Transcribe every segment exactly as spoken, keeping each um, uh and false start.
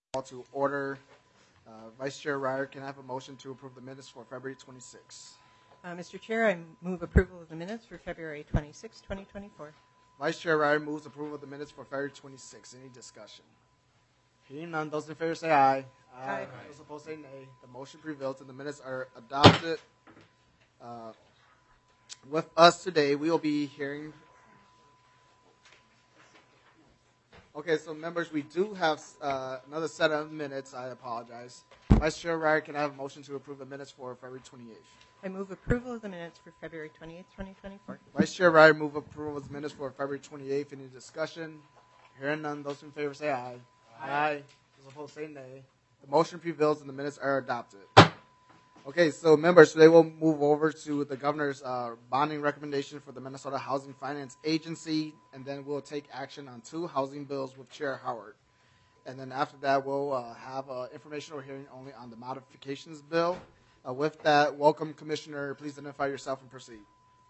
Call to order. Uh, Vice Chair Ryer, can I have a motion to approve the minutes for February twenty-sixth? Uh, Mister Chair, I move approval of the minutes for February twenty-sixth, twenty twenty-four. Vice Chair Ryer moves approval of the minutes for February twenty-sixth. Any discussion? Hearing none, those in favor say aye. Aye. Aye. Those opposed say nay. The motion prevails and the minutes are adopted. Uh, with us today, we will be hearing. Okay, so members, we do have uh, another set of minutes. I apologize. Vice Chair Ryer, can I have a motion to approve the minutes for February twenty-eighth? I move approval of the minutes for February twenty-eighth, twenty twenty-four. Vice Chair Ryer move approval of the minutes for February twenty-eighth. Any discussion? Hearing none, those in favor say aye. Aye. Aye. Those opposed say nay. The motion prevails and the minutes are adopted. Okay, so members, today we'll move over to the governor's uh, bonding recommendation for the Minnesota Housing Finance Agency, and then we'll take action on two housing bills with Chair Howard. And then after that, we'll uh, have an informational hearing only on the modifications bill. Uh, with that, welcome, Commissioner. Please identify yourself and proceed.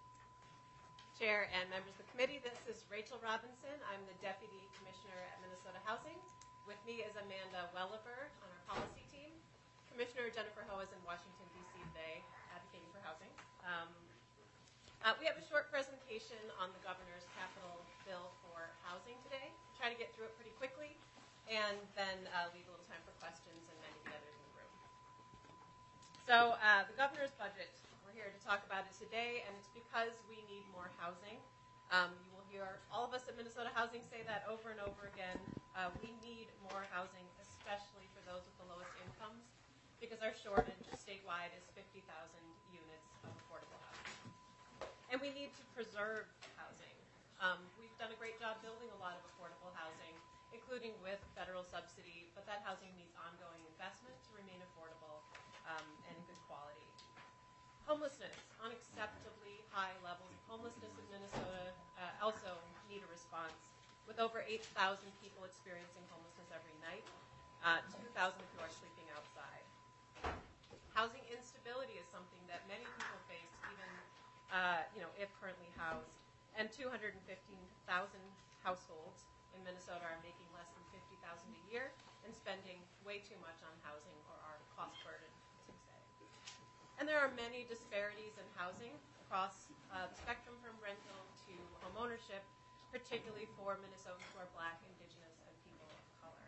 Chair and members of the committee, this is Rachel Robinson. I'm the Deputy Commissioner at Minnesota Housing. With me is Amanda Welliver on our policy team. Commissioner Jennifer Ho is in Washington, D C today, advocating for housing. Um, uh, we have a short presentation on the governor's capital bill for housing today. Try to get through it pretty quickly, and then uh, leave a little time for questions and many of the others in the room. So uh, the governor's budget, we're here to talk about it today, and it's because we need more housing. Um, you will hear all of us at Minnesota Housing say that over and over again. Uh, we need more housing, especially for those with the lowest incomes, because our shortage statewide is fifty thousand units of affordable housing. And we need to preserve housing. Um, we've done a great job building a lot of affordable housing, including with federal subsidy, but that housing needs ongoing investment to remain affordable um, and good quality. Homelessness, unacceptably high levels of homelessness in Minnesota uh, also need a response, with over eight thousand people experiencing homelessness every night, uh, two thousand who are sleeping outside. Housing instability is something that many people face, even uh, you know, if currently housed, and two hundred fifteen thousand households in Minnesota are making less than fifty thousand dollars a year and spending way too much on housing or are cost burdened, as we say. And there are many disparities in housing across uh, the spectrum from rental to home ownership, particularly for Minnesotans who are Black, Indigenous, and people of color.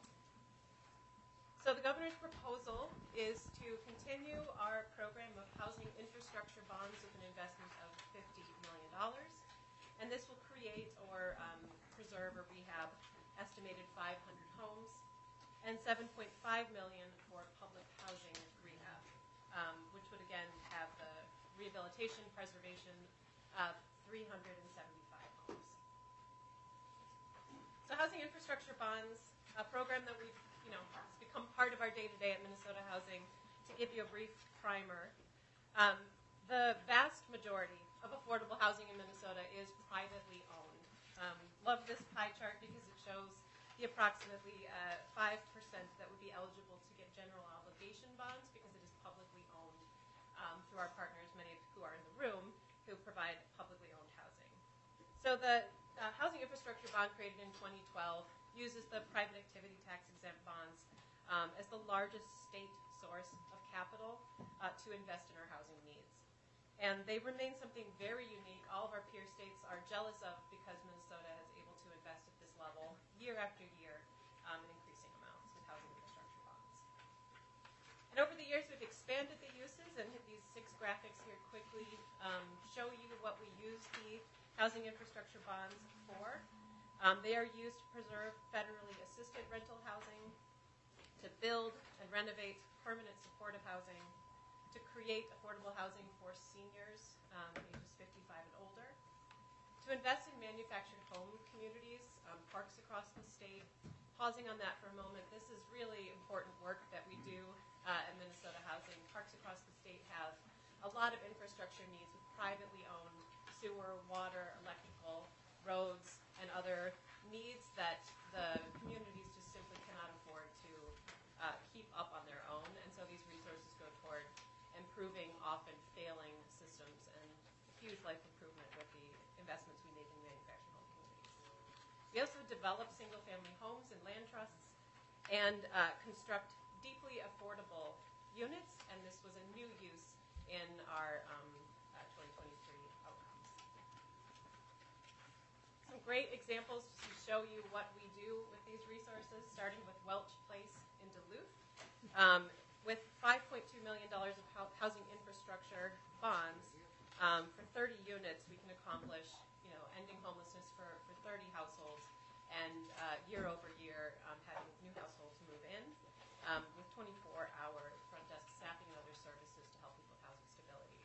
So the governor's proposal is to continue our program of housing infrastructure bonds with an investment of fifty million dollars. And this will create or um, preserve or rehab estimated five hundred homes and seven point five million dollars for public housing rehab, um, which would again have the rehabilitation, preservation of three hundred seventy-five homes. So housing infrastructure bonds, a program that we've, you know, it's become part of our day-to-day at Minnesota Housing. To give you a brief primer, um, the vast majority of affordable housing in Minnesota is privately owned. Um, love this pie chart because it shows the approximately uh, five percent that would be eligible to get general obligation bonds because it is publicly owned um, through our partners, many of who are in the room, who provide publicly owned housing. So the uh, housing infrastructure bond created in twenty twelve uses the private activity tax exempt bonds um, as the largest state source of capital uh, to invest in our housing needs. And they remain something very unique all of our peer states are jealous of because Minnesota is able to invest at this level year after year um, in increasing amounts with housing infrastructure bonds. And over the years, we've expanded the uses, and these six graphics here quickly um, show you what we use the housing infrastructure bonds for. Um, they are used to preserve federally assisted rental housing, to build and renovate permanent supportive housing, to create affordable housing for seniors um, ages fifty-five and older, to invest in manufactured home communities, um, parks across the state. Pausing on that for a moment, this is really important work that we do uh, at Minnesota Housing. Parks across the state have a lot of infrastructure needs with privately owned sewer, water, electrical, roads, and other needs that the communities just simply cannot afford to uh, keep up on their own. And so these resources go toward improving often failing systems and huge life improvement with the investments we make in manufactured home communities. We also develop single-family homes and land trusts and uh, construct deeply affordable units, and this was a new use in our um, uh, twenty twenty-three outcomes. Some great examples to show you what we do with these resources, starting with Welch Place in Duluth. Um, with five point two million dollars of housing infrastructure bonds, um, for thirty units, we can accomplish, you know, ending homelessness for, for thirty households, and uh, year over year, um, having new households move in, um, with twenty-four hour front desk staffing and other services to help people with housing stability.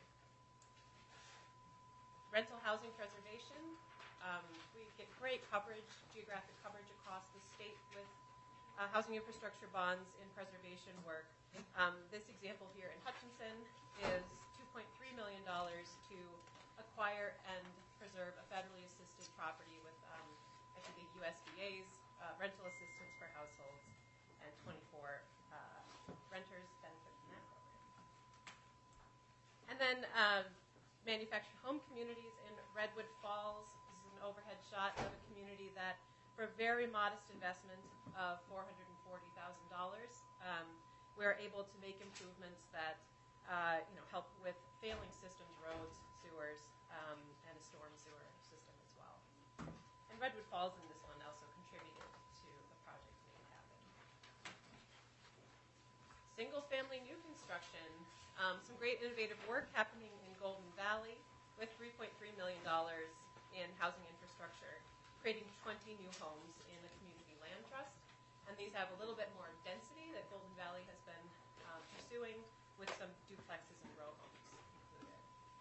Rental housing preservation. Um, we get great coverage, geographic coverage across the state with uh, housing infrastructure bonds in preservation work. Um, this example here in Hutchinson is two point three million dollars to acquire and preserve a federally assisted property with, um, I think, the U S D A's uh, rental assistance for households, and twenty-four uh, renters benefit from that program. And then uh, manufactured home communities in Redwood Falls. This is an overhead shot of a community that, for a very modest investment of four hundred forty thousand dollars, um, we're able to make improvements that uh, you know, help with failing systems, roads, sewers, um, and a storm sewer system as well. And Redwood Falls in this one also contributed to the project being happen. Single-family new construction. Um, some great innovative work happening in Golden Valley with three point three million dollars in housing infrastructure, creating twenty new homes in a community land trust. And these have a little bit more density that Golden Valley has been uh, pursuing, with some duplexes and row homes included.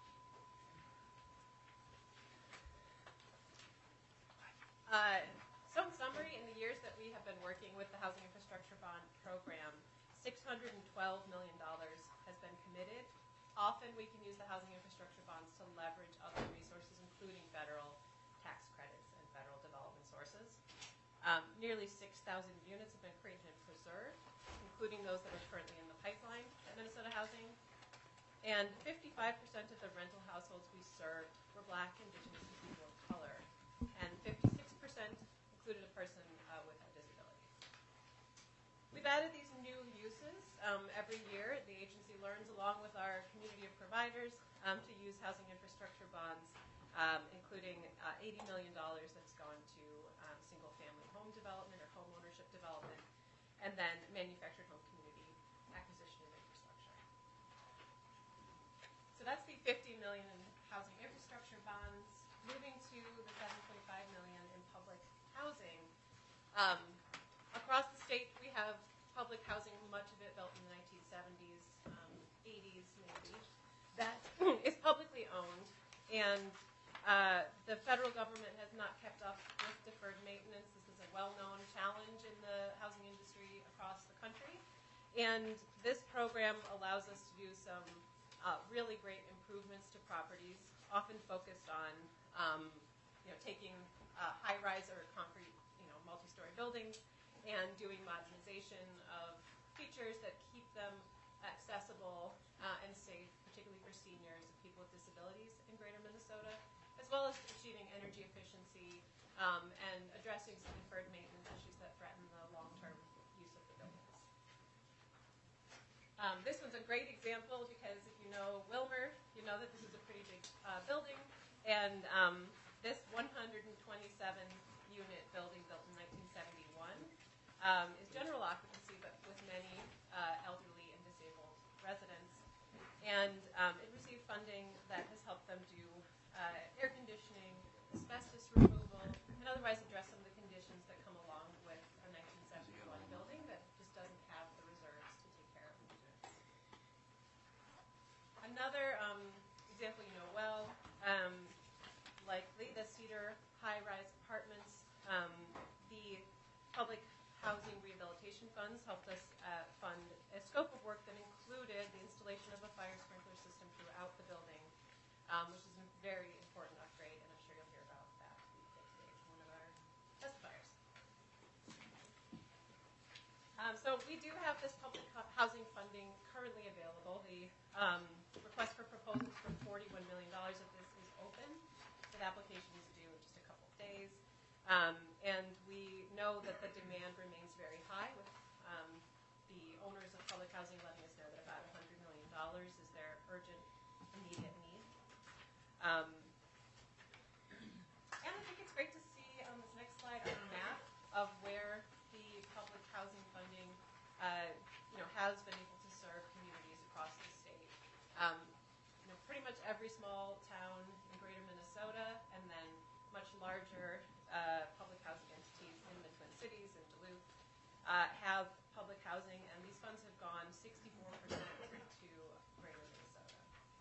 Uh, so in summary, in the years that we have been working with the Housing Infrastructure Bond Program, six hundred twelve million dollars has been committed. Often we can use the housing infrastructure bonds to leverage other resources, including federal tax credits and federal development sources. Um, nearly six thousand units have been created and preserved, including those that are currently in the pipeline at Minnesota Housing. And fifty-five percent of the rental households we served were Black, Indigenous, and people of color. And fifty-six percent included a person uh, with a disability. We've added these new uses um, every year. The agency learns, along with our community of providers, um, to use housing infrastructure bonds, um, including uh, eighty million dollars that's gone to um, single-family home development or home ownership development, and then manufactured home community acquisition and infrastructure. So that's the fifty million dollars in housing infrastructure bonds. Moving to the seven point five million dollars in public housing. Um, across the state, we have public housing, much of it built in the nineteen seventies, um, eighties maybe, that is publicly owned, and uh, the federal government has not kept up with deferred maintenance. This is a well-known challenge in the housing industry across the country, and this program allows us to do some uh, really great improvements to properties, often focused on um, you know, taking uh, high-rise or concrete, you know, multi-story buildings and doing modernization of features that keep them accessible uh, and safe, particularly for seniors and people with disabilities in Greater Minnesota, as well as achieving energy efficiency um, and addressing some deferred maintenance issues that threaten the long-term use of the buildings. Um, this one's a great example because if you know Wilmer, you know that this is a pretty big uh, building, and um, this one hundred twenty-seven unit building built in nineteen seventy-one um, is general occupancy, but with many uh, elderly and disabled residents. And um, it received funding that has helped them do uh, air conditioning, asbestos removal, and otherwise address some of the conditions that come along with a nineteen seventy-one building that just doesn't have the reserves to take care of maintenance. Another um, example you know well, um, likely the Cedar high-rise apartments. Um, the public housing rehabilitation funds helped us uh, fund a scope of work that included the installation of a fire sprinkler system throughout the building, um, which is a very important upgrade, and I'm sure you'll hear about that today from one of our testifiers. Um, so we do have this public housing funding currently available. The um, request for proposals for forty-one million dollars of this is open. The application is due in just a couple of days. Um, and we know that the demand remains very high with housing letting us know that about one hundred million dollars is their urgent, immediate need. Um, and I think it's great to see on this next slide a map of where the public housing funding uh, you know, has been able to serve communities across the state. Um, you know, pretty much every small town in greater Minnesota, and then much larger uh, public housing entities in the Twin Cities and Duluth uh, have public housing, and these funds have gone sixty-four percent to greater Minnesota.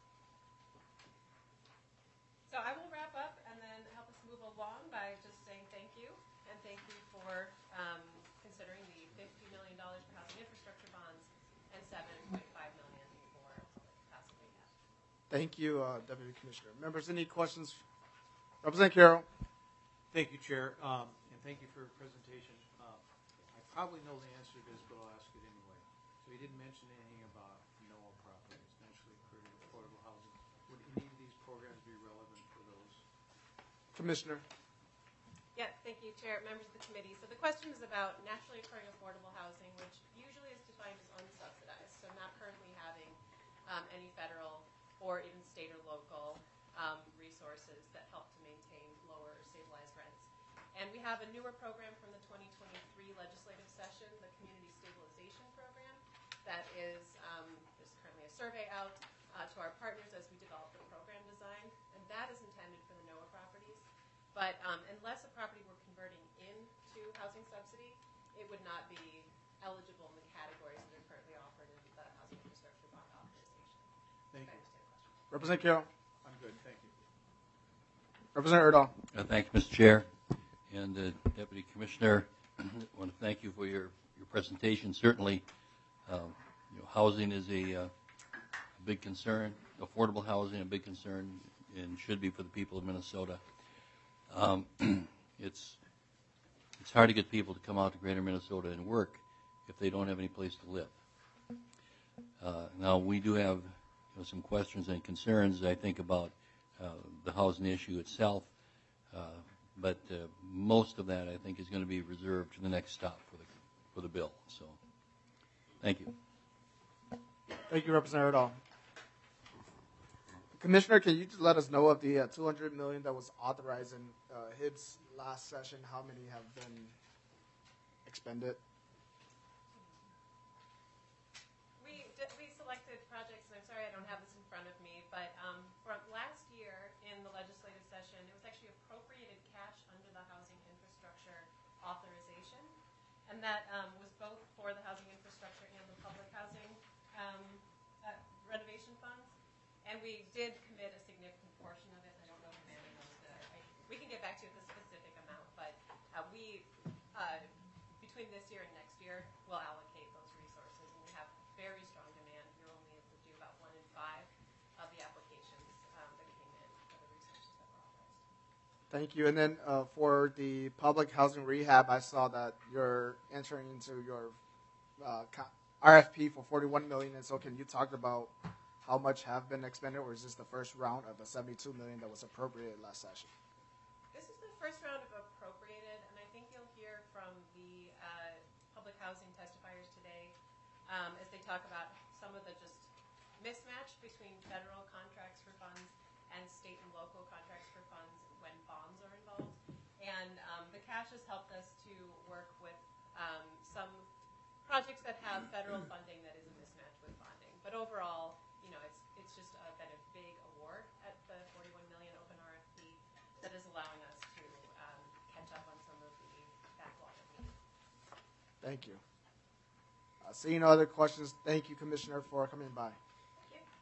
So I will wrap up and then help us move along by just saying thank you, and thank you for um, considering the fifty million dollars for housing infrastructure bonds and seven point five million dollars for public housing rehab. Thank you, uh, Deputy Commissioner. Members, any questions? Representative Carroll. Thank you, Chair, um, and thank you for your presentation. Uh, I probably know the answer to this, but I'll ask it anyway. So you didn't mention anything about NOAA properties, naturally occurring affordable housing. Would any of these programs be relevant for those? Commissioner. Yeah, thank you, Chair, members of the committee. So the question is about naturally occurring affordable housing, which usually is defined as unsubsidized, so not currently having um, any federal or even state or local um, resources that help to maintain lower or stabilized rents. And we have a newer program from the twenty twenty-three legislative session, the Community Stabilization Program, that is, um, there's currently a survey out uh, to our partners as we develop the program design, and that is intended for the NOAA properties. But um, unless a property were converting into housing subsidy, it would not be eligible in the categories that are currently offered in the Housing Infrastructure Bond Authorization. Thank I you. understand the question. Representative Carroll. I'm good, thank you. Representative Erdahl. Uh, thank you, Mister Chair. And uh, Deputy Commissioner, I want to thank you for your, your presentation. Certainly, uh, you know, housing is a, uh, a big concern. Affordable housing, a big concern, and should be for the people of Minnesota. Um, it's it's hard to get people to come out to Greater Minnesota and work if they don't have any place to live. Uh, now, we do have you know, some questions and concerns, I think, about uh, the housing issue itself. Uh, but uh, most of that, I think, is going to be reserved to the next stop for the for the bill. So, thank you. Thank you, Representative Erdahl. Commissioner, can you just let us know of the uh, two hundred million dollars that was authorized in uh, H I B's last session? How many have been expended? We did, we selected projects, and I'm sorry I don't have this in front of me, but um, from last year in the legislative session, it was actually appropriated cash under the housing infrastructure authorization, and that um, was both for the housing infrastructure and the public housing um, uh, renovation funds. And we did commit a significant portion of it. I don't know if Amanda knows that. I, we can get back to you with the specific amount, but uh, we, uh, between this year and next year, will allocate those resources. And we have very strong demand. You're only able to do about one in five of the applications um, that came in for the resources that were authorized. Thank you. And then uh, for the public housing rehab, I saw that you're entering into your uh, R F P for forty-one million dollars. And so can you talk about how much have been expended, or is this the first round of the seventy-two million dollars that was appropriated last session? This is the first round of appropriated, and I think you'll hear from the uh, public housing testifiers today um, as they talk about some of the just mismatch between federal contracts for funds and state and local contracts for funds when bonds are involved. And um, the cash has helped us to work with um, some projects that have federal funding that is a mismatch with bonding. But overall, you know, it's it's just uh, been a big award at the forty-one million dollars open R F P that is allowing us to um, catch up on some of the backlog of needs. Thank you. Uh, seeing no other questions, thank you, Commissioner, for coming by. Thank you.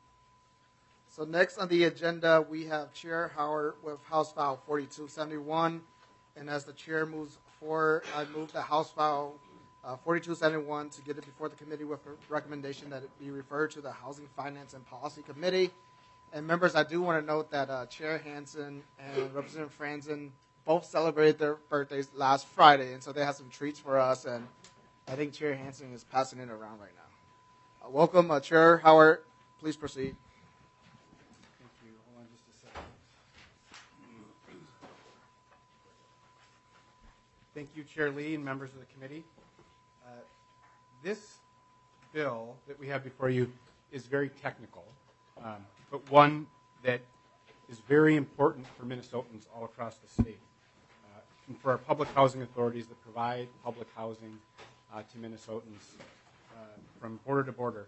So next on the agenda, we have Chair Howard with House File forty-two seventy-one. And as the Chair moves forward, I move the House File uh, forty-two seventy-one to get it before the committee with a recommendation that it be referred to the Housing, Finance, and Policy Committee. And members, I do want to note that uh, Chair Hansen and Representative Franzen both celebrated their birthdays last Friday, and so they have some treats for us, and I think Chair Hansen is passing it around right now. Uh, welcome, uh, Chair Howard. Please proceed. Thank you. Hold on just a second. Thank you, Chair Lee and members of the committee. Uh, this bill that we have before you is very technical, um, but one that is very important for Minnesotans all across the state, uh, and for our public housing authorities that provide public housing uh, to Minnesotans uh, from border to border.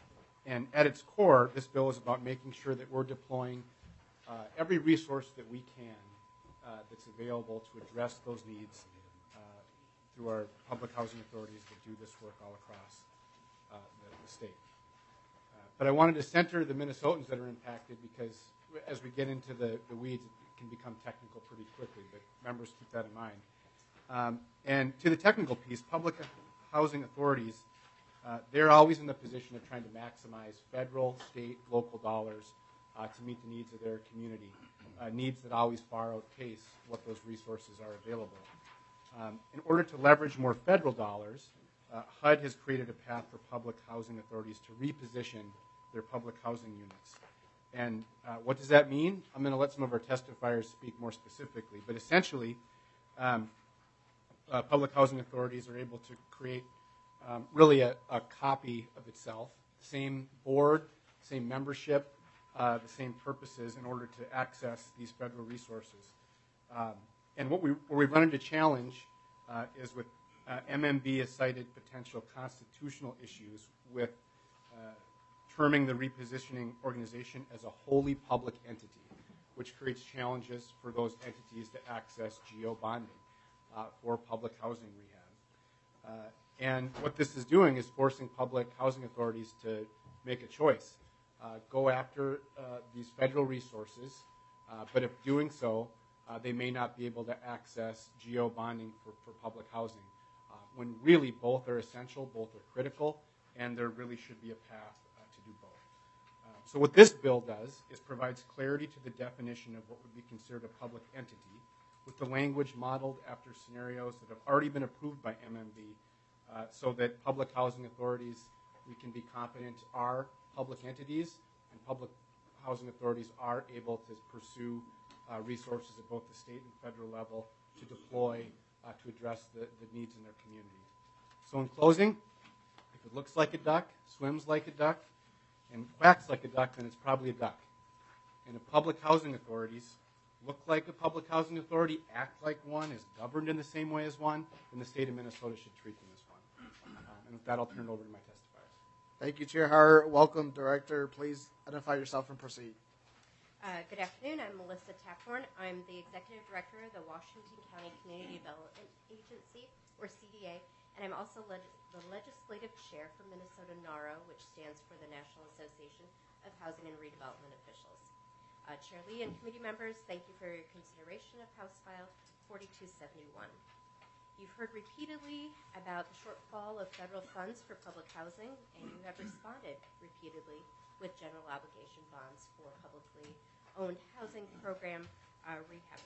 And at its core, this bill is about making sure that we're deploying uh, every resource that we can uh, that's available to address those needs uh, through our public housing authorities that do this work all across uh, the, the state. Uh, but I wanted to center the Minnesotans that are impacted because as we get into the, the weeds, it can become technical pretty quickly, but members keep that in mind. Um, and to the technical piece, public housing authorities, uh, they're always in the position of trying to maximize federal, state, local dollars uh, to meet the needs of their community, uh, needs that always far outpace what those resources are available. Um, in order to leverage more federal dollars, uh, H U D has created a path for public housing authorities to reposition their public housing units. And uh, what does that mean? I'm going to let some of our testifiers speak more specifically. But essentially, um, uh, public housing authorities are able to create um, really a, a copy of itself, same board, same membership, uh, the same purposes in order to access these federal resources. Um, and what we, where we run into challenge uh, is with uh, M M B has cited potential constitutional issues with uh, terming the repositioning organization as a wholly public entity, which creates challenges for those entities to access G O bonding uh, for public housing rehab. Uh, and what this is doing is forcing public housing authorities to make a choice. Uh, go after uh, these federal resources, uh, but if doing so, uh, they may not be able to access G O bonding for, for public housing, uh, when really both are essential, both are critical, and there really should be a path to do both. Uh, so what this bill does is provides clarity to the definition of what would be considered a public entity with the language modeled after scenarios that have already been approved by M M B uh, so that public housing authorities, we can be confident, are public entities and public housing authorities are able to pursue uh, resources at both the state and federal level to deploy uh, to address the, the needs in their communities. So in closing, if it looks like a duck, swims like a duck, and quacks like a duck, then it's probably a duck. And if public housing authorities look like a public housing authority, act like one, is governed in the same way as one, then the state of Minnesota should treat them as one. Um, and with that, I'll turn it over to my testifiers. Thank you, Chair Hart. Welcome, Director. Please identify yourself and proceed. Uh, good afternoon. I'm Melissa Taphorn. I'm the Executive Director of the Washington County Community Development Agency, or C D A, and I'm also leg- the Legislative Chair for Minnesota NARO, which stands for the National Association of Housing and Redevelopment Officials. Uh, Chair Lee and committee members, thank you for your consideration of House File forty-two seventy-one. You've heard repeatedly about the shortfall of federal funds for public housing, and you have responded repeatedly with general obligation bonds for publicly owned housing program uh, rehab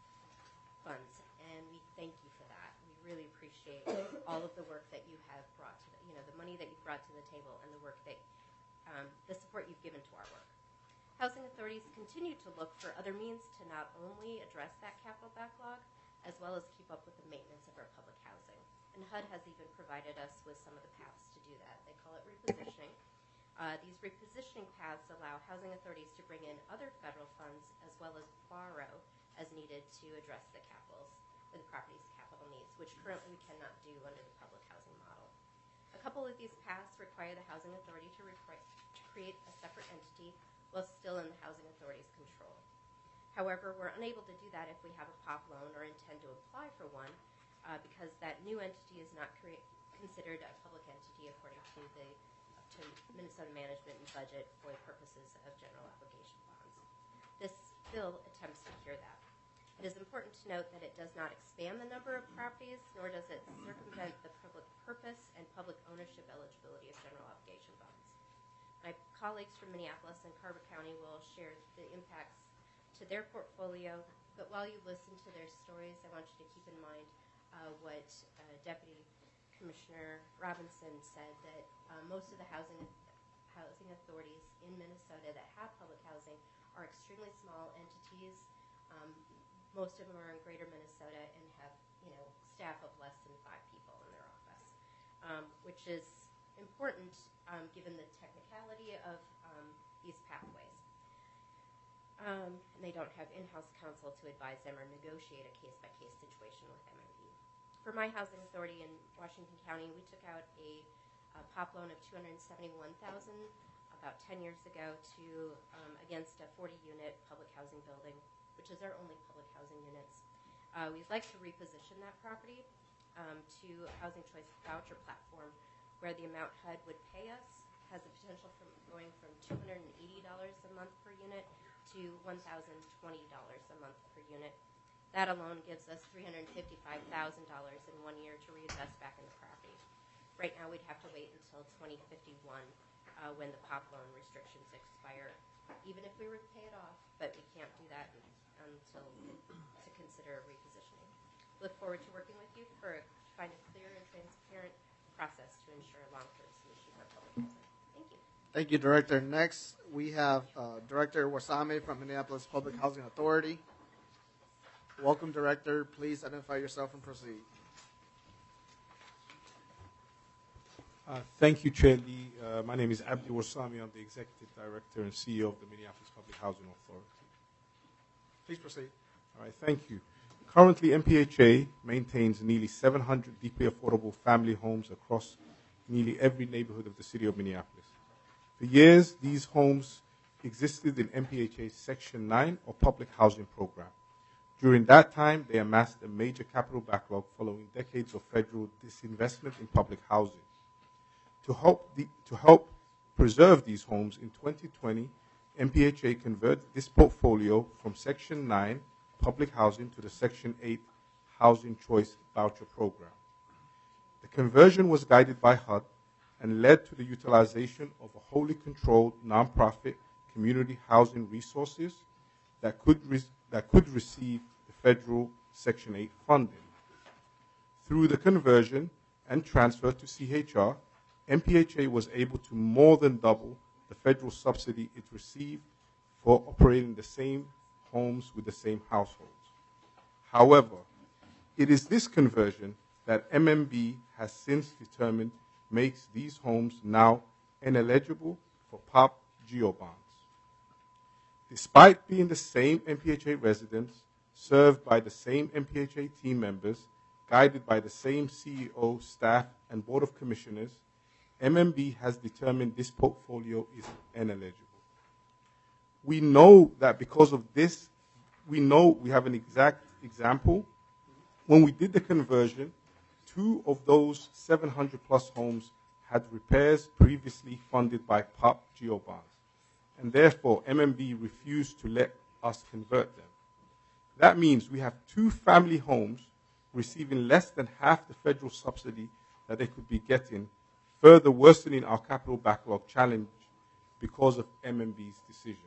funds, and we thank you for that. We really appreciate all of the work that you have brought to the, you know, the money that you've brought to the table and the work that, um, the support you've given to our work. Housing authorities continue to look for other means to not only address that capital backlog, as well as keep up with the maintenance of our public housing. And H U D has even provided us with some of the paths to do that. They call it repositioning. Uh, these repositioning paths allow housing authorities to bring in other federal funds as well as borrow as needed to address the capitals, or the property's capital needs, which currently we cannot do under the public housing model. A couple of these paths require the housing authority to, repri- to create a separate entity while still in the housing authority's control. However, we're unable to do that if we have a P O P loan or intend to apply for one uh, because that new entity is not create, considered a public entity according to the to Minnesota Management and Budget for the purposes of general obligation bonds. This bill attempts to cure that. It is important to note that it does not expand the number of properties, nor does it circumvent the public purpose and public ownership eligibility of general obligation bonds. My colleagues from Minneapolis and Carver County will share the impacts to their portfolio, but while you listen to their stories, I want you to keep in mind uh, what uh, Deputy Commissioner Robinson said, that uh, most of the housing housing authorities in Minnesota that have public housing are extremely small entities. Um, most of them are in greater Minnesota and have, you know, staff of less than five people in their office, um, which is important um, given the technicality of um, these pathways. Um, and they don't have in-house counsel to advise them or negotiate a case-by-case situation with M M B. For my housing authority in Washington County, we took out a, a P O P loan of two hundred seventy-one thousand dollars about ten years ago to um, against a forty-unit public housing building, which is our only public housing units. Uh, we'd like to reposition that property um, to a Housing Choice Voucher platform, where the amount H U D would pay us has the potential from going from two hundred eighty dollars a month per unit to one thousand twenty dollars a month per unit. That alone gives us three hundred fifty-five thousand dollars in one year to reinvest back in the property. Right now, we'd have to wait until twenty fifty-one uh, when the P O P loan restrictions expire, even if we were to pay it off, but we can't do that until to consider repositioning. Look forward to working with you for find a clear and transparent process to ensure a long-term solution for public housing. Thank you. Thank you, Director. Next, we have uh, Director Wasame from Minneapolis Public Housing Authority. Welcome, Director. Please identify yourself and proceed. Uh, thank you, Chair Lee. Uh, my name is Abdi Wasami. I'm the Executive Director and C E O of the Minneapolis Public Housing Authority. Please proceed. All right, thank you. Currently, M P H A maintains nearly seven hundred deeply affordable family homes across nearly every neighborhood of the city of Minneapolis. For years, these homes existed in M P H A's Section nine or Public Housing Program. During that time, they amassed a major capital backlog following decades of federal disinvestment in public housing. To help, the, to help preserve these homes, in twenty twenty, M P H A converted this portfolio from Section nine public housing to the Section eight Housing Choice Voucher Program. The conversion was guided by H U D and led to the utilization of a wholly controlled nonprofit community housing resources that could, re- that could receive the federal Section eight funding. Through the conversion and transfer to C H R, M P H A was able to more than double the federal subsidy it received for operating the same homes with the same households. However, it is this conversion that M M B has since determined makes these homes now ineligible for P O P GEO bonds. Despite being the same M P H A residents, served by the same M P H A team members, guided by the same C E O, staff, and Board of Commissioners, M M B has determined this portfolio is ineligible. We know that because of this, we know we have an exact example. When we did the conversion, two of those seven hundred plus homes had repairs previously funded by P O P GEO bonds, and therefore M M B refused to let us convert them. That means we have two family homes receiving less than half the federal subsidy that they could be getting, further worsening our capital backlog challenge because of M M B's decision.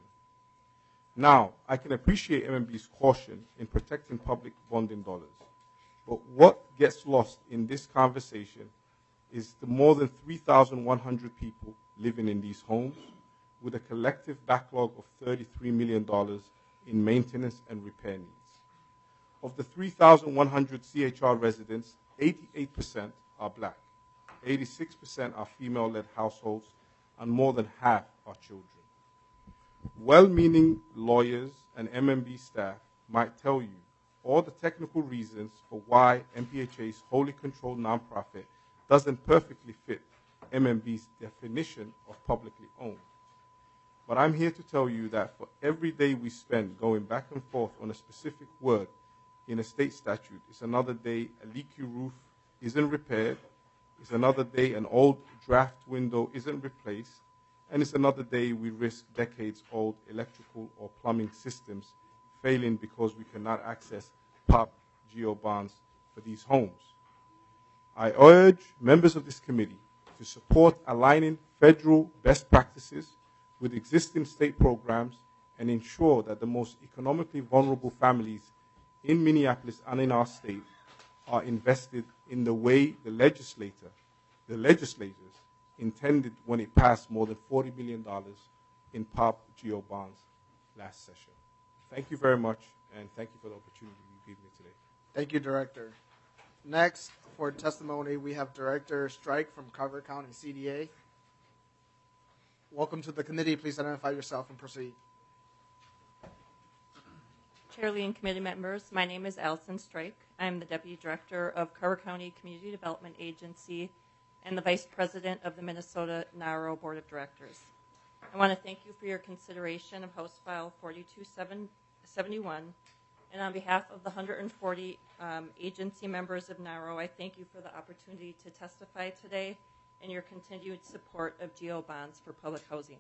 Now, I can appreciate M M B's caution in protecting public bonding dollars, but what gets lost in this conversation is the more than three thousand one hundred people living in these homes with a collective backlog of thirty-three million dollars in maintenance and repair needs. Of the three thousand one hundred C H R residents, eighty-eight percent are black, eighty-six percent are female-led households, and more than half are children. Well-meaning lawyers and M M B staff might tell you all the technical reasons for why M P H A's wholly controlled nonprofit doesn't perfectly fit M M B's definition of publicly owned. But I'm here to tell you that for every day we spend going back and forth on a specific word in a state statute, it's another day a leaky roof isn't repaired, it's another day an old draft window isn't replaced, and it's another day we risk decades-old electrical or plumbing systems failing because we cannot access P O P GEO bonds for these homes. I urge members of this committee to support aligning federal best practices with existing state programs and ensure that the most economically vulnerable families in Minneapolis and in our state are invested in the way the legislator, the legislators intended when it passed more than forty million dollars in P O P GEO bonds last session. Thank you very much, and thank you for the opportunity you gave me today. Thank you, Director. Next, for testimony, we have Director Strike from Carver County C D A. Welcome to the committee. Please identify yourself and proceed. Chair Lee and committee members, my name is Allison Strike. I'm the Deputy Director of Carver County Community Development Agency and the Vice President of the Minnesota NARO Board of Directors. I want to thank you for your consideration of House File forty-two seventy-one, and on behalf of the one hundred forty um, agency members of NARO, I thank you for the opportunity to testify today and your continued support of G O bonds for public housing.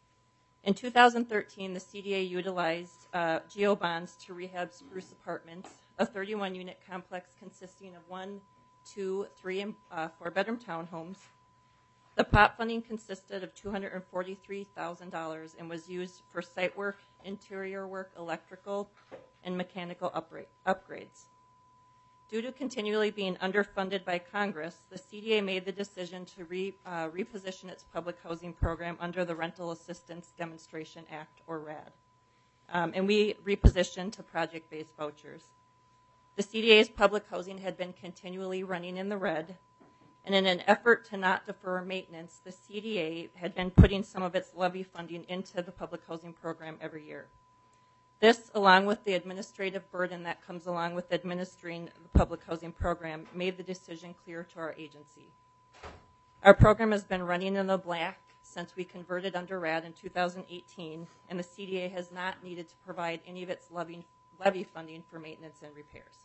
In two thousand thirteen, the C D A utilized uh, G O bonds to rehab Spruce Apartments, a thirty-one unit complex consisting of one, two, three, and uh, four-bedroom townhomes. The P O P funding consisted of two hundred forty-three thousand dollars and was used for site work, interior work, electrical, and mechanical upgrades. Due to continually being underfunded by Congress, the C D A made the decision to re, uh, reposition its public housing program under the Rental Assistance Demonstration Act, or R A D, um, and we repositioned to project-based vouchers. The C D A's public housing had been continually running in the red, and in an effort to not defer maintenance, the C D A had been putting some of its levy funding into the public housing program every year. This, along with the administrative burden that comes along with administering the public housing program, made the decision clear to our agency. Our program has been running in the black since we converted under R A D in two thousand eighteen, and the C D A has not needed to provide any of its levy, levy funding for maintenance and repairs.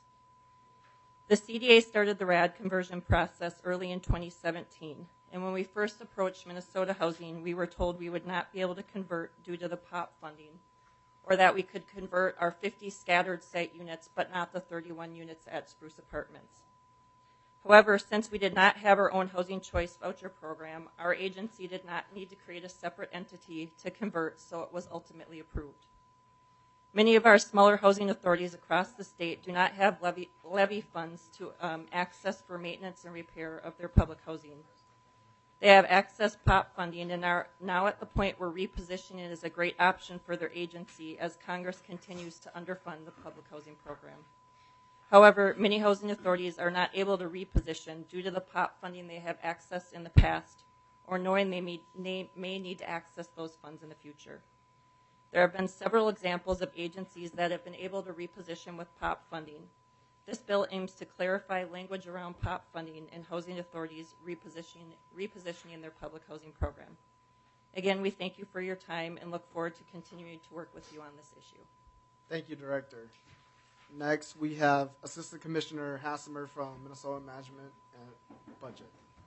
The C D A started the R A D conversion process early in twenty seventeen, and when we first approached Minnesota Housing, we were told we would not be able to convert due to the P O P funding, or that we could convert our fifty scattered site units, but not the thirty-one units at Spruce Apartments. However, since we did not have our own housing choice voucher program, our agency did not need to create a separate entity to convert, so it was ultimately approved. Many of our smaller housing authorities across the state do not have levy, levy funds to um, access for maintenance and repair of their public housing. They have access P O P funding and are now at the point where repositioning is a great option for their agency as Congress continues to underfund the public housing program. However, many housing authorities are not able to reposition due to the P O P funding they have accessed in the past, or knowing they may, may need to access those funds in the future. There have been several examples of agencies that have been able to reposition with P O P funding. This bill aims to clarify language around P O P funding and housing authorities repositioning, repositioning their public housing program. Again, we thank you for your time and look forward to continuing to work with you on this issue. Thank you, Director. Next, we have Assistant Commissioner Hassemer from Minnesota Management and Budget.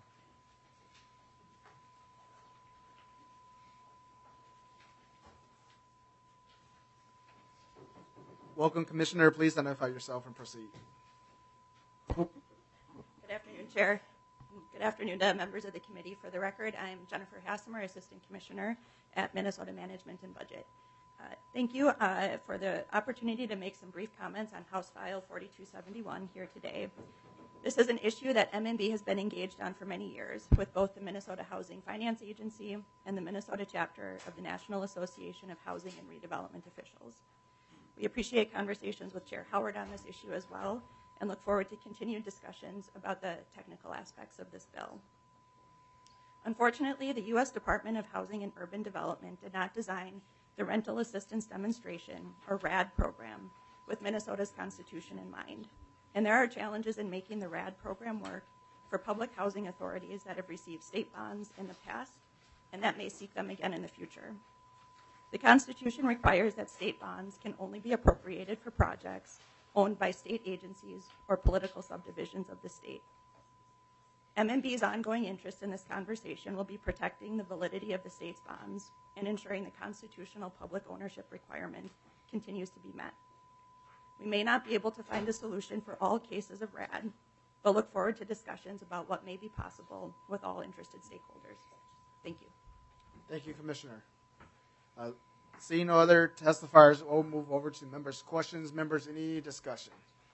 Welcome, Commissioner. Please identify yourself and proceed. Good afternoon, Chair. Good afternoon to members of the committee. For the record, I'm Jennifer Hassemer, Assistant Commissioner at Minnesota Management and Budget. Uh, thank you uh, for the opportunity to make some brief comments on House File forty-two seventy-one here today. This is an issue that M M B has been engaged on for many years with both the Minnesota Housing Finance Agency and the Minnesota chapter of the National Association of Housing and Redevelopment Officials. We appreciate conversations with Chair Howard on this issue as well, and look forward to continued discussions about the technical aspects of this bill. Unfortunately, the U S Department of Housing and Urban Development did not design the Rental Assistance Demonstration, or R A D program, with Minnesota's Constitution in mind. And there are challenges in making the R A D program work for public housing authorities that have received state bonds in the past and that may seek them again in the future. The Constitution requires that state bonds can only be appropriated for projects owned by state agencies or political subdivisions of the state. M M B's ongoing interest in this conversation will be protecting the validity of the state's bonds and ensuring the constitutional public ownership requirement continues to be met. We may not be able to find a solution for all cases of R A D, but look forward to discussions about what may be possible with all interested stakeholders. Thank you. Thank you, Commissioner. Uh, seeing no other testifiers, we'll move over to members' questions. Members, any discussion?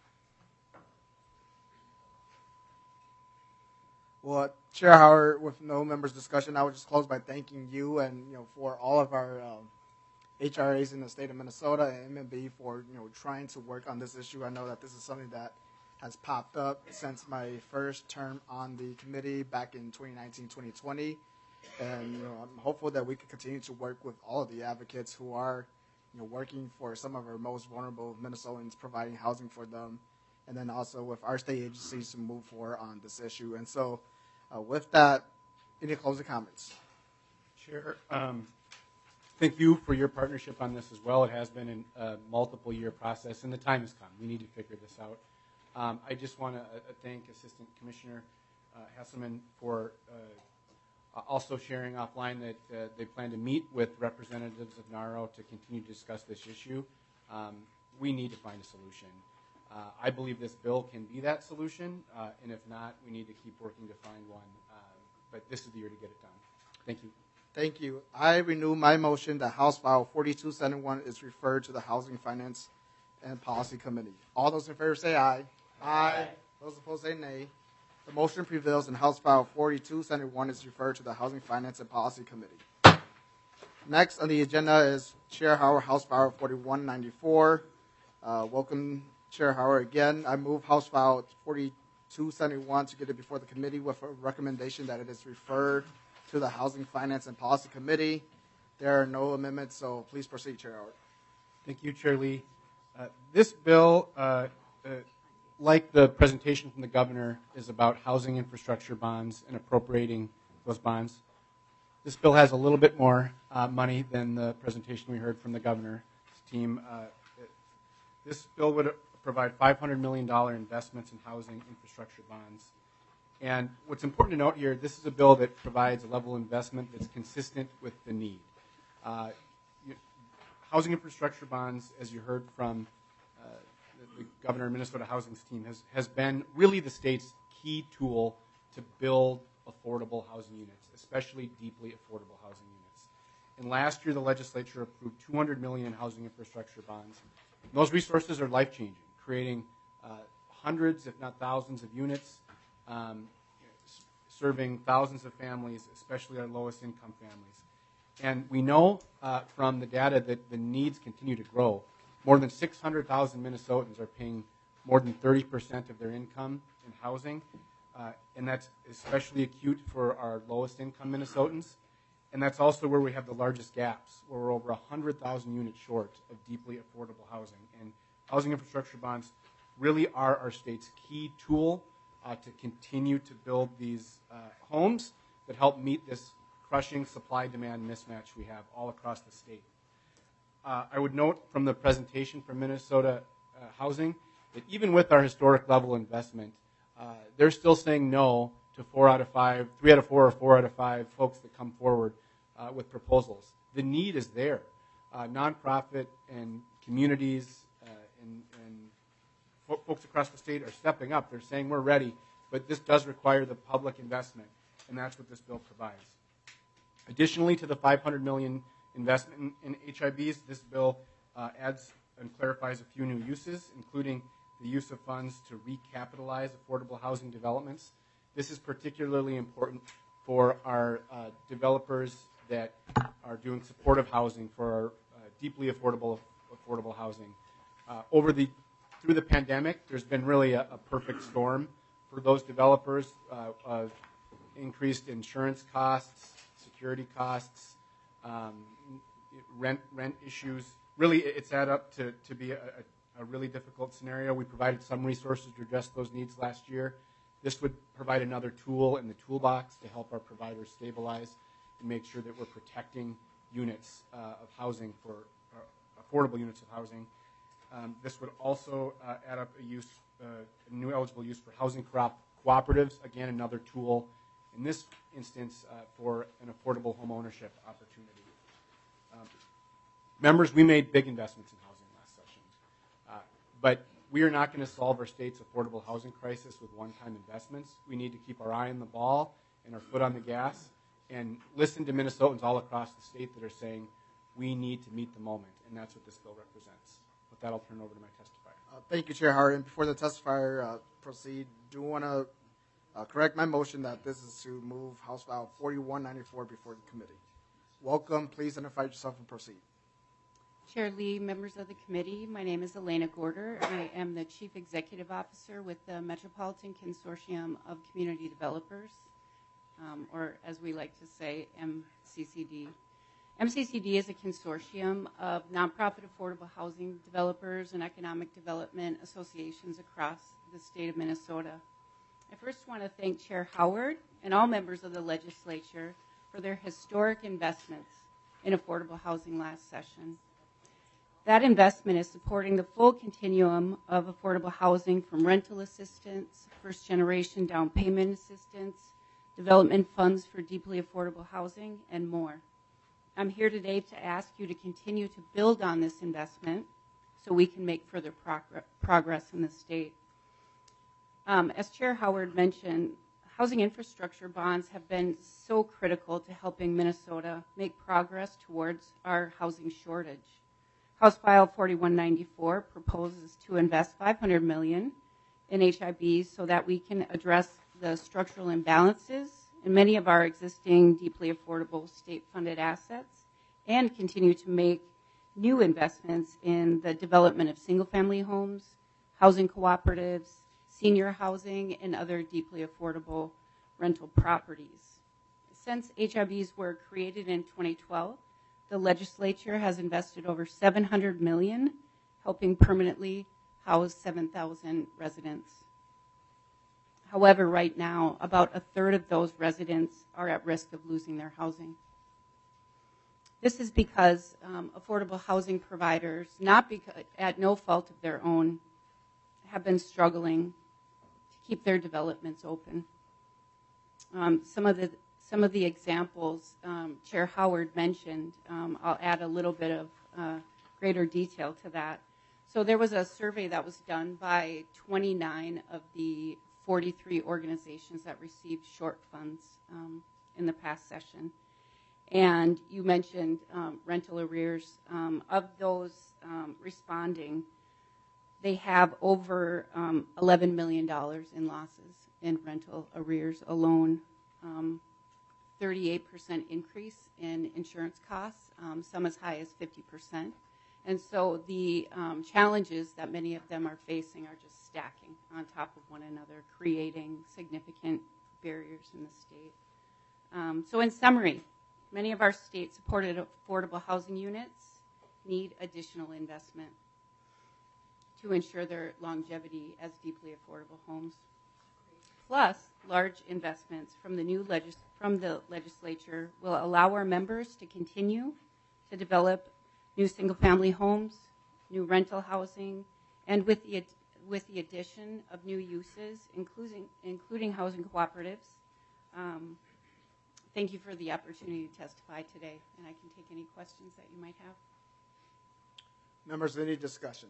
Well, Chair Howard, with no members' discussion, I would just close by thanking you and you know for all of our um, H R As in the state of Minnesota and M M B for you know trying to work on this issue. I know that this is something that has popped up since my first term on the committee back in twenty nineteen, twenty twenty. And you know, I'm hopeful that we can continue to work with all of the advocates who are you know, working for some of our most vulnerable Minnesotans, providing housing for them, and then also with our state agencies to move forward on this issue. And so uh, with that, any closing comments? Chair, um, thank you for your partnership on this as well. It has been a multiple year process, and the time has come. We need to figure this out. Um, I just want to uh, thank Assistant Commissioner uh, Hesselman for uh, also sharing offline that uh, they plan to meet with representatives of NARO to continue to discuss this issue. Um, we need to find a solution. Uh, I believe this bill can be that solution, uh, and if not, we need to keep working to find one. Uh, but this is the year to get it done. Thank you. Thank you. I renew my motion that House File forty-two seventy-one is referred to the Housing, Finance, and Policy Committee. All those in favor say aye. Aye. Those opposed say nay. The motion prevails and House File forty-two seventy-one is referred to the Housing, Finance, and Policy Committee. Next on the agenda is Chair Howard, House File forty-one ninety-four. Uh, welcome, Chair Howard, again. I move House File forty-two seventy-one to get it before the committee with a recommendation that it is referred to the Housing, Finance, and Policy Committee. There are no amendments, so please proceed, Chair Howard. Thank you, Chair Lee. Uh, this bill, uh, uh, like the presentation from the governor, is about housing infrastructure bonds and appropriating those bonds. This bill has a little bit more uh, money than the presentation we heard from the governor's team. Uh, this bill would provide five hundred million dollars investments in housing infrastructure bonds. And what's important to note here, this is a bill that provides a level of investment that's consistent with the need. Uh, you, housing infrastructure bonds, as you heard from uh, the, the governor and Minnesota Housing's team, has, has been really the state's key tool to build affordable housing units, especially deeply affordable housing units. And last year, the legislature approved two hundred million dollars in housing infrastructure bonds. And those resources are life-changing, creating uh, hundreds, if not thousands, of units, Um, serving thousands of families, especially our lowest income families. And we know uh, from the data that the needs continue to grow. More than six hundred thousand Minnesotans are paying more than thirty percent of their income in housing, uh, and that's especially acute for our lowest income Minnesotans. And that's also where we have the largest gaps, where we're over one hundred thousand units short of deeply affordable housing. And housing infrastructure bonds really are our state's key tool Uh, to continue to build these uh, homes that help meet this crushing supply-demand mismatch we have all across the state. Uh, I would note from the presentation from Minnesota uh, Housing that even with our historic level investment, uh, they're still saying no to four out of five, three out of four or four out of five folks that come forward uh, with proposals. The need is there. Uh, nonprofit and communities uh, and, and folks across the state are stepping up. They're saying we're ready, but this does require the public investment, and that's what this bill provides. Additionally to the five hundred million dollars investment in, in H I Bs, this bill uh, adds and clarifies a few new uses, including the use of funds to recapitalize affordable housing developments. This is particularly important for our uh, developers that are doing supportive housing for our uh, deeply affordable affordable housing. Uh, over the Through the pandemic, there's been really a, a perfect storm for those developers uh, of increased insurance costs, security costs, um, rent rent issues. Really, it's added up to, to be a, a really difficult scenario. We provided some resources to address those needs last year. This would provide another tool in the toolbox to help our providers stabilize and make sure that we're protecting units uh, of housing for uh, affordable units of housing. Um, this would also uh, add up a use, uh, a new eligible use for housing co- cooperatives. Again, another tool in this instance uh, for an affordable home ownership opportunity. Um, members, we made big investments in housing last session, uh, but we are not going to solve our state's affordable housing crisis with one-time investments. We need to keep our eye on the ball and our foot on the gas and listen to Minnesotans all across the state that are saying we need to meet the moment, and that's what this bill represents. With that, I'll turn it over to my testifier. Uh, thank you, Chair Howard. And before the testifier uh, proceed, do want to uh, correct my motion that this is to move House File forty-one ninety-four before the committee. Welcome. Please identify yourself and proceed. Chair Lee, members of the committee, my name is Elena Gorder. I am the Chief Executive Officer with the Metropolitan Consortium of Community Developers, um, or as we like to say, M C C D. M C C D is a consortium of nonprofit affordable housing developers and economic development associations across the state of Minnesota. I first want to thank Chair Howard and all members of the legislature for their historic investments in affordable housing last session. That investment is supporting the full continuum of affordable housing, from rental assistance, first generation down payment assistance, development funds for deeply affordable housing, and more. I'm here today to ask you to continue to build on this investment so we can make further progr- progress in the state. Um, as Chair Howard mentioned, housing infrastructure bonds have been so critical to helping Minnesota make progress towards our housing shortage. House File forty-one ninety-four proposes to invest five hundred million dollars in H I Bs so that we can address the structural imbalances in many of our existing deeply affordable state-funded assets and continue to make new investments in the development of single-family homes, housing cooperatives, senior housing, and other deeply affordable rental properties. Since H I Bs were created in twenty twelve, the legislature has invested over seven hundred million dollars, helping permanently house seven thousand residents. However, right now, about a third of those residents are at risk of losing their housing. This is because um, affordable housing providers, not because, at no fault of their own, have been struggling to keep their developments open. Um, some of the some of the examples um, Chair Howard mentioned, um, I'll add a little bit of uh, greater detail to that. So there was a survey that was done by twenty-nine of the forty-three organizations that received short funds um, in the past session. And you mentioned um, rental arrears. Um, of those um, responding, they have over um, eleven million dollars in losses in rental arrears alone. Um, thirty-eight percent increase in insurance costs, um, some as high as fifty percent. And so the um, challenges that many of them are facing are just stacking on top of one another, creating significant barriers in the state. Um, so in summary, many of our state-supported affordable housing units need additional investment to ensure their longevity as deeply affordable homes. Plus, large investments from the new legis- from the legislature will allow our members to continue to develop new single-family homes, new rental housing, and with the ad- with the addition of new uses, including including housing cooperatives. Um, thank you for the opportunity to testify today, and I can take any questions that you might have. Members, any discussion?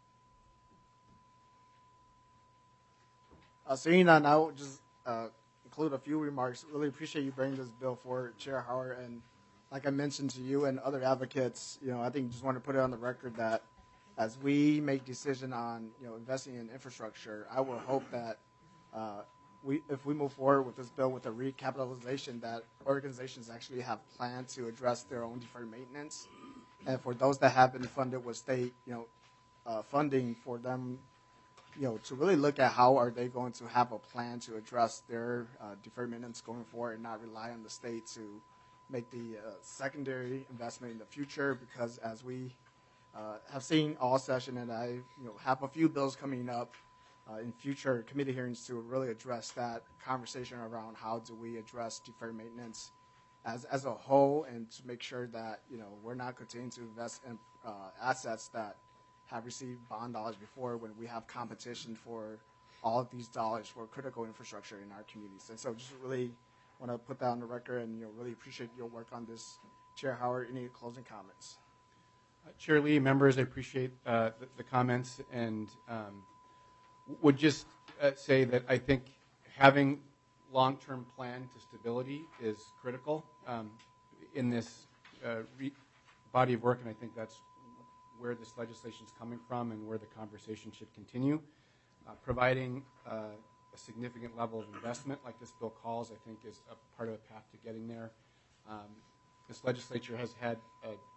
Uh, seeing none, I will just uh, include a few remarks. Really appreciate you bringing this bill forward, Chair Howard, and like I mentioned to you and other advocates, you know, I think just want to put it on the record that as we make decision on, you know, investing in infrastructure, I will hope that uh, we, if we move forward with this bill with a recapitalization, that organizations actually have plans to address their own deferred maintenance, and for those that have been funded with state, you know, uh, funding for them, you know, to really look at how are they going to have a plan to address their uh, deferred maintenance going forward and not rely on the state to make the uh, secondary investment in the future, because as we uh, have seen all session, and I you know have a few bills coming up uh, in future committee hearings to really address that conversation around how do we address deferred maintenance as as a whole, and to make sure that you know we're not continuing to invest in uh, assets that have received bond dollars before, when we have competition for all of these dollars for critical infrastructure in our communities. And so just really want to put that on the record, and you know really appreciate your work on this. Chair Howard, any closing comments? Uh, Chair Lee, members, I appreciate uh, the, the comments, and um, would just uh, say that I think having long-term plan to stability is critical um, in this uh, re- body of work, and I think that's where this legislation is coming from and where the conversation should continue. Uh, providing uh, a significant level of investment like this bill calls, I think, is a part of the path to getting there. Um, this legislature has had a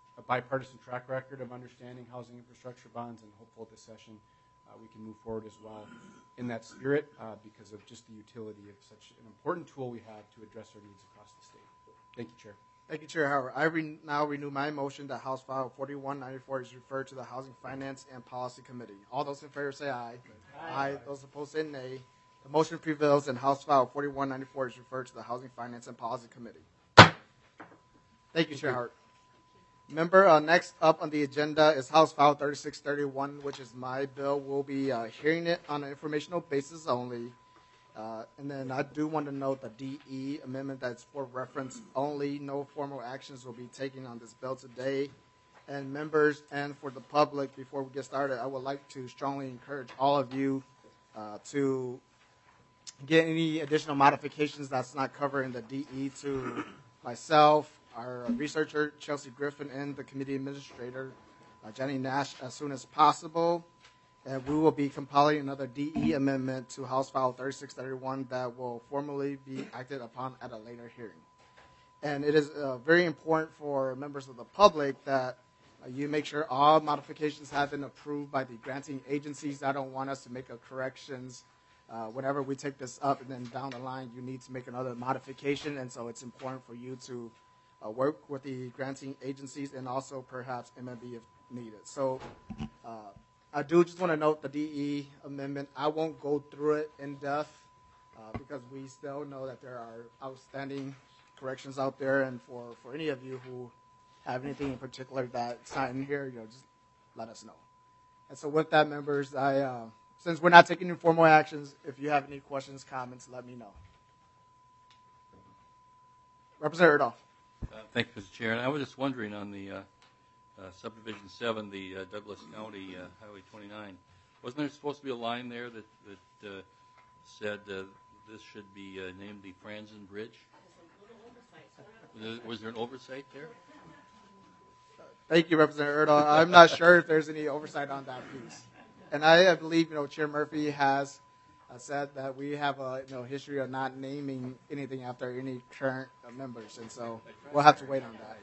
a bipartisan track record of understanding housing infrastructure bonds, and hopeful this session uh, we can move forward as well in that spirit uh, because of just the utility of such an important tool we have to address our needs across the state. Thank you, Chair. Thank you, Chair Howard. I re- now renew my motion that House File forty-one ninety-four is referred to the Housing Finance and Policy Committee. All those in favor say aye. Aye. Aye. Those opposed say nay. The motion prevails, and House File forty-one ninety-four is referred to the Housing Finance and Policy Committee. Thank you, Chair Howard. Member, uh, next up on the agenda is House File thirty-six thirty-one, which is my bill. We'll be uh, hearing it on an informational basis only. Uh, and then I do want to note the D E amendment that's for reference only. No formal actions will be taken on this bill today. And members and for the public, before we get started, I would like to strongly encourage all of you uh, to get any additional modifications that's not covered in the D E to myself, our researcher, Chelsea Griffin, and the committee administrator, uh, Jenny Nash, as soon as possible. And we will be compiling another D E amendment to House File thirty-six thirty-one that will formally be acted upon at a later hearing. And it is uh, very important for members of the public that uh, you make sure all modifications have been approved by the granting agencies. I don't want us to make a corrections uh, whenever we take this up, and then down the line you need to make another modification. And so it's important for you to uh, work with the granting agencies and also perhaps M M B if needed. So. Uh, I do just want to note the D E amendment. I won't go through it in depth uh, because we still know that there are outstanding corrections out there. And for, for any of you who have anything in particular that's not in here, you know, just let us know. And so with that, members, I uh, since we're not taking any formal actions, if you have any questions, comments, let me know. Representative Erdahl. Uh, thank you, Mister Chair. And I was just wondering on the uh, Uh, subdivision seven, the uh, Douglas County uh, Highway twenty-nine. Wasn't there supposed to be a line there that, that uh, said uh, this should be uh, named the Franzen Bridge? Was there, was there an oversight there? Thank you, Representative Erdahl. I'm not sure if there's any oversight on that piece. And I, I believe, you know, Chair Murphy has uh, said that we have a you know history of not naming anything after any current uh, members, and so we'll have to wait on that.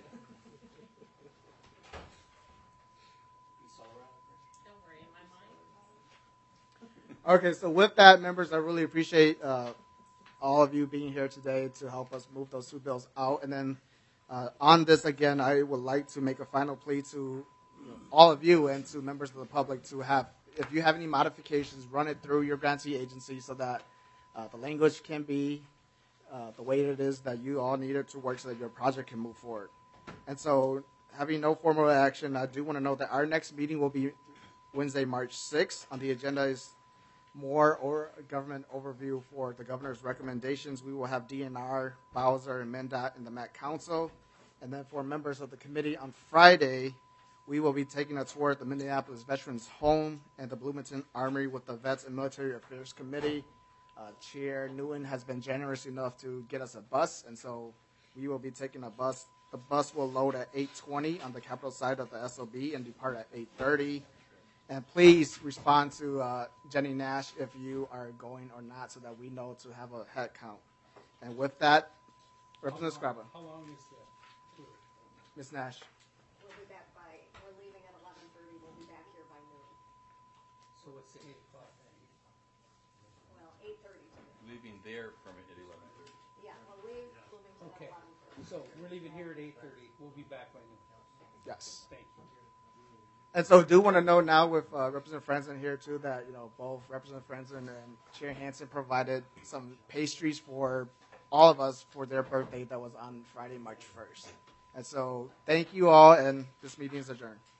Okay, so with that, members, I really appreciate uh, all of you being here today to help us move those two bills out. And then uh, on this, again, I would like to make a final plea to you know, all of you and to members of the public to have, if you have any modifications, run it through your grantee agency so that uh, the language can be uh, the way it is that you all need it to work so that your project can move forward. And so having no formal action, I do want to note that our next meeting will be Wednesday, March sixth. On the agenda is more or government overview for the governor's recommendations. We will have D N R, Bowser, and MnDOT in the Met Council. And then for members of the committee on Friday, we will be taking a tour at the Minneapolis Veterans Home and the Bloomington Armory with the Vets and Military Affairs Committee. Uh, Chair Nguyen has been generous enough to get us a bus, and so we will be taking a bus. The bus will load at eight twenty on the capital side of the S O B and depart at eight thirty. And please respond to uh, Jenny Nash if you are going or not so that we know to have a head count. And with that, Representative Scrabble. How long is that tour? Miz Nash. We'll be back by, we're leaving at eleven thirty, we'll be back here by noon. So it's eight o'clock then? Well, eight thirty. Leaving there from at eleven thirty. Yeah, we'll leave Bloomington Okay, at eleven thirty. so we're leaving here at eight thirty, we'll be back by noon. Yes. Thank you. And so do want to know now with uh, Representative Franzen here too that, you know, both Representative Franzen and Chair Hansen provided some pastries for all of us for their birthday that was on Friday, March first. And so thank you all, and this meeting is adjourned.